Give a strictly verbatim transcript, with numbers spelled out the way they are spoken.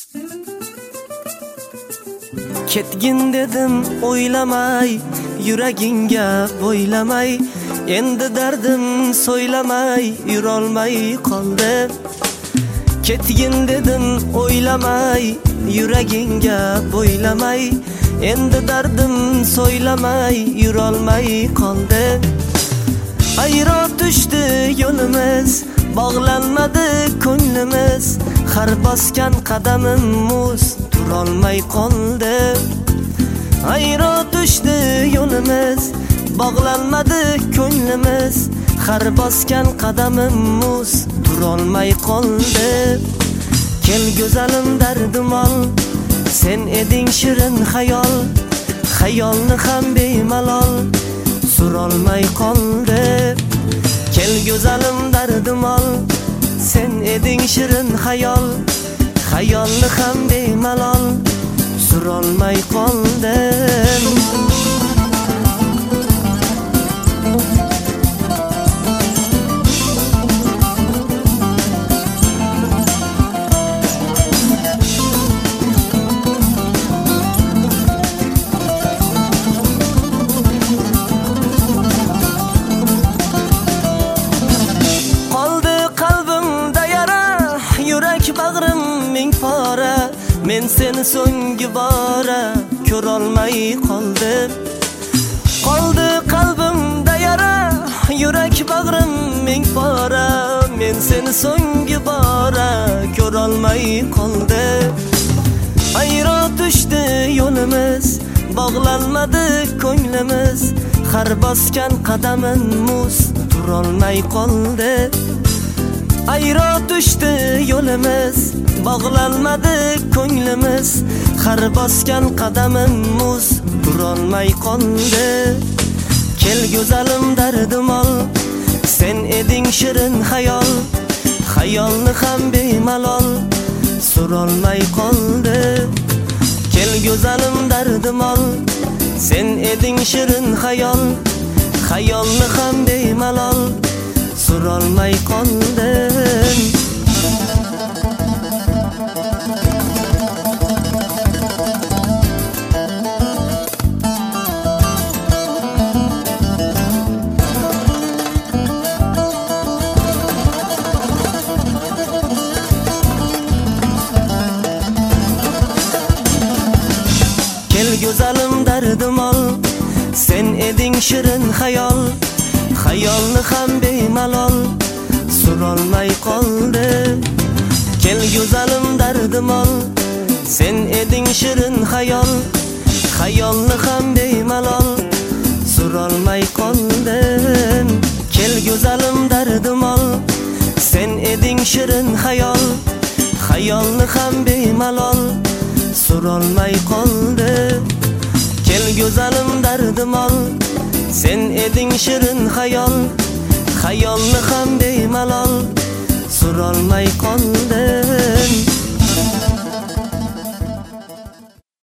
Ketgin dedim o'ylamay, yuragingga bo'ylamay, endi dardim so'ylamay, yurolmay qoldim. Ketgin dedim o'ylamay, yuragingga bo'ylamay, endi dardim so'ylamay, yurolmay qoldim. Ayro tushdi yo'limiz, bog'lanmadi ko'nglimiz, har bosgan qadamim muz turolmay qoldi. Ayro tushdi yo'limiz, bog'lanmadi ko'nglimiz, har bosgan qadamim muz turolmay qoldi. Kel go'zalim dardim ol, sen eding shirin xayol, xayolni ham bemalol surolmay qoldi. Kel go'zalim dardim ol, sen eding shirin xayol, xayolni ham bemalol surolmay qoldim. Bag'rim ming pora, men seni so'nggi bora ko'rolmay qoldim. Qoldi qalbimda yara, yurak bag'rim ming pora, men seni so'nggi bora ko'rolmay qoldim. Ayro tushdi yo'limiz, bog'lanmadi ko'nglimiz, har bosgan qadamin muz turolmay qoldi. Ayro tushdi yo'limiz, bog'lanmadi ko'nglimiz, har bosgan qadamim muz turolmay qoldi. Kel go'zalim dardim ol, sen eding shirin xayol, xayolni ham bemalol surolmay qoldi. Kel go'zalim dardim ol, sen eding shirin xayol, xayolni ham bemalol surolmay qoldim. Kel go'zalim dardim ol, sen eding shirin xayol, xayolni ham bemalol surolmay qoldi. Kel go'zalim dardim ol, sen eding shirin xayol, xayolni ham bemalol surolmay qoldim. Kel go'zalim dardim ol, sen eding shirin xayol, xayolni ham bemalol surolmay qoldi. Kel go'zalim dardim ol, sen eding shirin xayol, xayolni ham bemalol surolmay qoldi.